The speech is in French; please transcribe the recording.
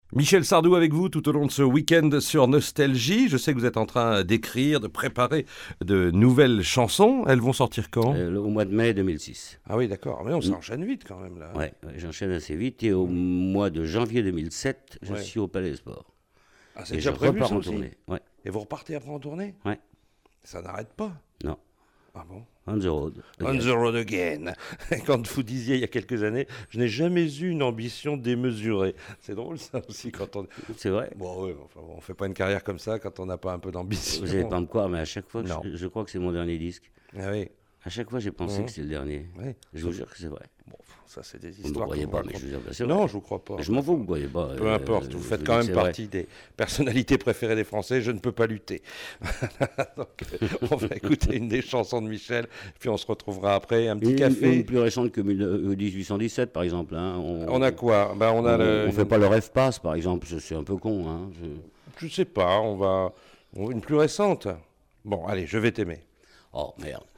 Michel Sardou avec vous tout au long de ce week-end sur Nostalgie. Je sais que vous êtes en train d'écrire, de préparer de nouvelles chansons. Elles vont sortir quand ? Au mois de mai 2006. Ah oui, d'accord. Mais on s'enchaîne vite quand même là. Ouais, j'enchaîne assez vite. Et au mois de janvier 2007, je Ouais. suis au Palais des Sports. Ah, c'est Et déjà je prévu repars ça en aussi. tournée. Ouais, Et vous repartez après en tournée ? ouais. Ça n'arrête pas. Non. Ah bon ? On the road. On the road again. Quand vous disiez il y a quelques années, je n'ai jamais eu une ambition démesurée. C'est drôle ça aussi quand on. C'est vrai. Bon, ouais, enfin, on fait pas une carrière comme ça quand on n'a pas un peu d'ambition. Vous n'allez pas me croire, mais à chaque fois, Non. je crois que c'est mon dernier disque. Ah oui. À chaque fois, j'ai pensé que c'était le dernier. Ouais. Je vous jure que c'est vrai. Bon, ça c'est des Vous ne me histoires. croyez qu'on pas, raconte. mais je vous jure que c'est Non, vrai. je vous crois pas. Je m'en fous, vous ne croyez pas. Peu importe, vous je faites dis quand que même c'est vrai. partie des personnalités préférées des Français, je ne peux pas lutter. Donc, on va écouter une des chansons de Michel, puis on se retrouvera après, un petit café. Une plus récente que 1817, par exemple. Hein. On a quoi ? Ben, on a on fait pas le rêve passe, par exemple. C'est un peu con. Hein. Je sais pas, on va une plus récente. Bon, allez, je vais t'aimer. Oh, merde.